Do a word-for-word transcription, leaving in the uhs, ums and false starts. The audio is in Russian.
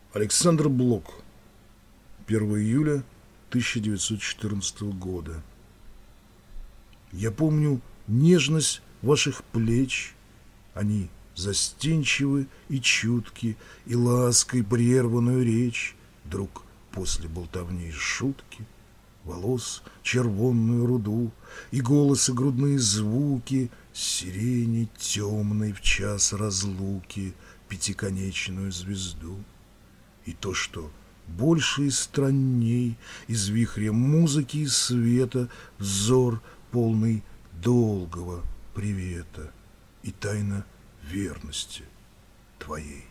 Александр Блок. первое июля тысяча девятьсот четырнадцатого года. Я помню нежность ваших плеч, они застенчивы и чутки, и лаской прерванную речь вдруг после болтовни и шутки, волос червонную руду и голоса грудные звуки, сирени темной в час разлуки пятиконечную звезду. И то, что больше и странней из вихря музыки и света взор полный долгого привета и тайна верности твоей.